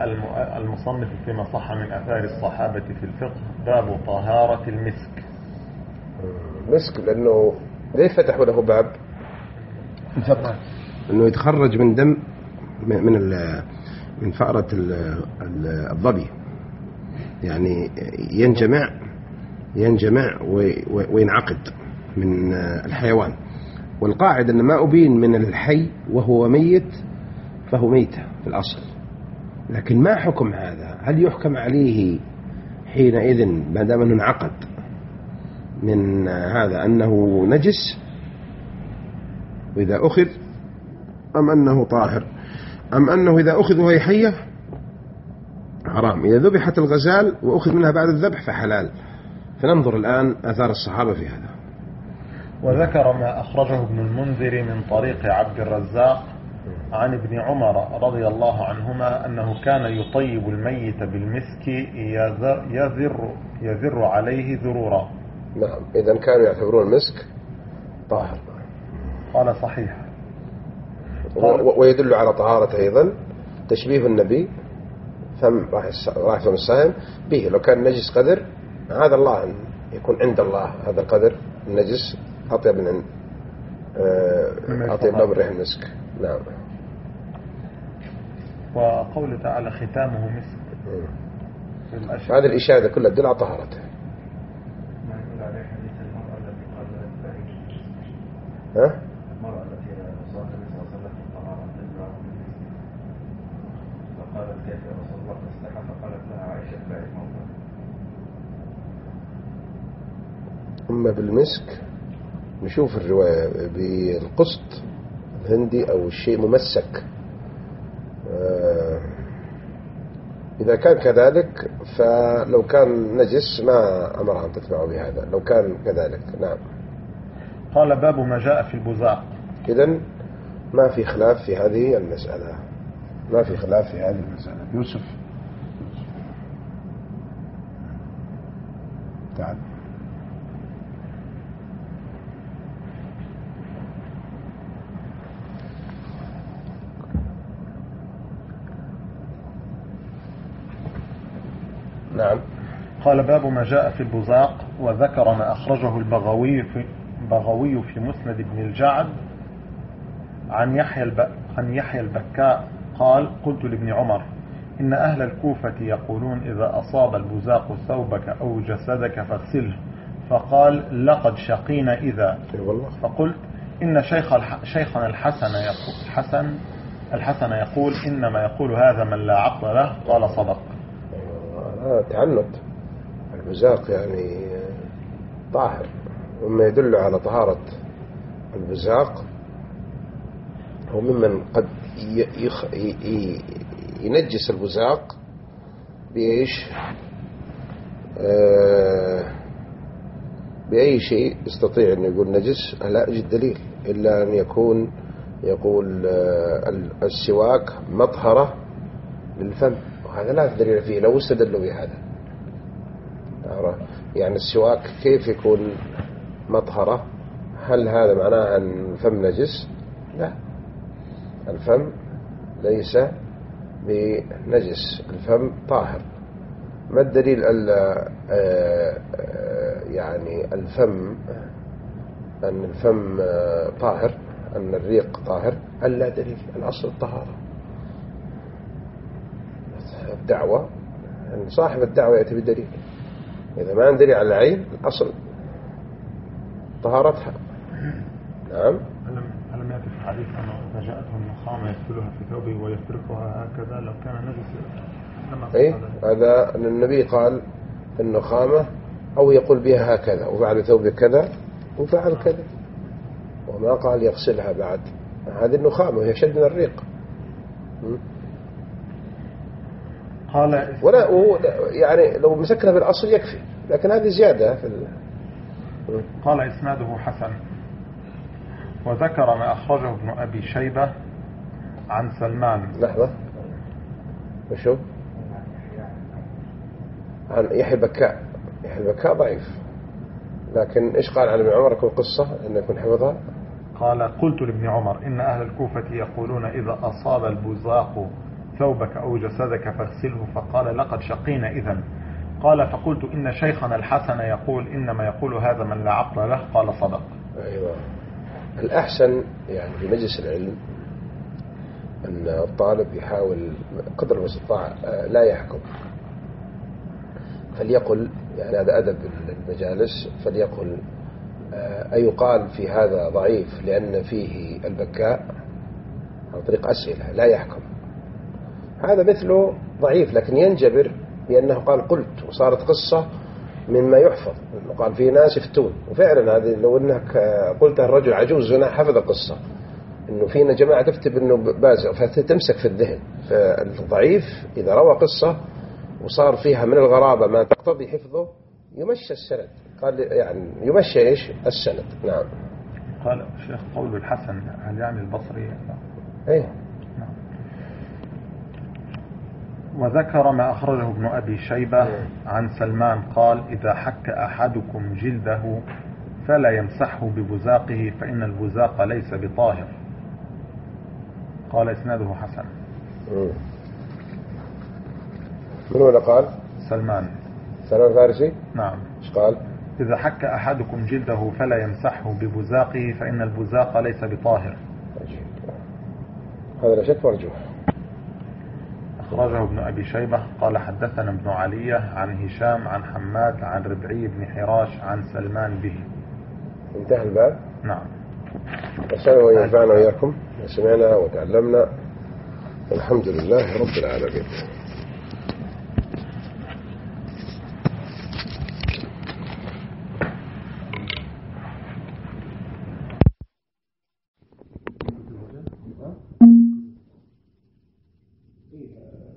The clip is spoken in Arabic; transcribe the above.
المصنف فيما صح من أثار الصحابة في الفقه باب طهارة المسك. مسك لأنه ليه فتحوا له باب الفقه؟ أنه يتخرج من دم من فأرة الظبي، يعني ينجمع وينعقد من الحيوان. والقاعدة أن ما أبين من الحي وهو ميت فهو ميتة في الأصل، لكن ما حكم هذا؟ هل يحكم عليه حينئذ ما دام أنه انعقد من هذا أنه نجس وإذا أخذ، أم أنه طاهر، أم أنه إذا أخذ وهي حية حرام، إذا ذبحت الغزال وأخذ منها بعد الذبح فحلال. فننظر الآن آثار الصحابة في هذا. وذكر ما أخرجه ابن المنذر من طريق عبد الرزاق عن ابن عمر رضي الله عنهما أنه كان يطيب الميت بالمسك يذر عليه ذرورا. نعم، إذن كانوا يعتبرون المسك طاهر. قال صحيح. ويدل على طهارة أيضا تشبيه النبي فم راح فم الصائم به، لو كان نجس قدر هذا الله أن يكون عند الله هذا القدر النجس أطيب من أطيب له من ريح المسك. نعم. وقول تعالى ختامه مسك، هذه الإشارة كلها تدل على طهارته. ها؟ المرأة التي صلت النبي صلى الله عليه وسلم طهارة تدل فقالت كيف يا رسول الله تستحى؟ فقالت لها عائشة باعت موضع. أما بالمسك نشوف الرواية بالقسط الهندي أو الشيء ممسك، إذا كان كذلك فلو كان نجس ما أمرها أن تتبعه بهذا لو كان كذلك. نعم. قال باب ما جاء في البزاق. إذن ما في خلاف في هذه المسألة، ما في خلاف في هذه المسألة. يوسف تعال. نعم. قال باب ما جاء في البزاق، وذكر ما أخرجه البغوي في مسند ابن الجعد عن يحيى البكاء قال قلت لابن عمر إن أهل الكوفة يقولون إذا أصاب البزاق ثوبك أو جسدك فاغسله، فقال لقد شقينا إذا. فقلت إن شيخنا الحسن يقول إنما يقول هذا من لا عقل له. قال صدق. تعنت البزاق يعني طاهر، وما يدل على طهارة البزاق هو ممن قد ينجس البزاق بإيش؟ بأي شيء يستطيع أن يقول نجس. لا يوجد دليل إلا أن يقول السواك مطهرة للفم، وهذا لا دليل فيه لو استدلوا بهذا. يعني السواك كيف يكون مطهرة؟ هل هذا معناه أن الفم نجس؟ لا، الفم ليس بنجس، الفم طاهر. ما الدليل يعني الفم أن الفم طاهر، أن الريق طاهر؟ ألا دليل، الأصل الطهارة. الدعوة أن صاحب الدعوة يأتي بالدليل، إذا ما عندي دليل على العين الأصل طهارتها. نعم. ألم يأتي في الحديث أنه إذا جاءته النخامة يدخلها في ثوبه ويفرقها هكذا لو كان نجس؟ أي هذا أن النبي قال النخامة، أو يقول بها هكذا وفعل ثوبه كذا وفعل كذا، وما قال يغسلها بعد. هذه النخامة وهي شد من الريق. قال ولا يعني لو مسكنا بالأصل يكفي، لكن هذه زيادة في قال إسناده حسن. وذكر ما أخرجه ابن أبي شيبة عن سلمان. لحظة، وشو عن يحيى البكاء ضعيف، لكن إيش قال عن ابن عمر؟ يكون قصة إنه يكون حفظها. قال قلت لابن عمر إن أهل الكوفة يقولون إذا أصاب البزاق ثوبك أو جسدك فاغسله، فقال لقد شقينا إذن. قال فقلت إن شيخنا الحسن يقول إنما يقول هذا من لا عقل له. قال صدق. أيوة. الأحسن يعني في مجلس العلم أن الطالب يحاول قدر المستطاع لا يحكم، فليقل يعني هذا أدب المجالس، فليقل أيقال في هذا ضعيف لأن فيه البكاء عن طريق أسئلة، لا يحكم. هذا مثله ضعيف لكن ينجبر بأنه قال قلت، وصارت قصة مما يحفظ، قال في ناس يفتون، وفعلا هذه لو أنك قلتها الرجل عجوز هنا حفظ القصة، إنه فينا جماعة تكتب إنه بازع فتمسك في الذهن. فالضعيف إذا روى قصة وصار فيها من الغرابة ما تقتضي حفظه يمشي السند، قال يعني يمشي إيش السند. نعم. قال الشيخ قول الحسن هل يعني البصري؟ إيه. نعم. وذكر ما أخرجه ابن أبي شيبة عن سلمان قال إذا حك أحدكم جلده فلا يمسحه ببزاقه فإن البزاق ليس بطاهر. قال إسناده حسن. من هو اللي قال؟ سلمان الفارسي. نعم. ايش قال؟ إذا حك أحدكم جلده فلا يمسحه ببزاقه فإن البزاق ليس بطاهر. هذا لا شك مرجوح. أخرجه ابن أبي شيبة قال حدثنا ابن علية عن هشام عن حماد عن ربعي بن حراش عن سلمان به. انتهى الباب. نعم. أسأل وينفعنا وإياكم سمعنا وتعلمنا، الحمد لله رب العالمين.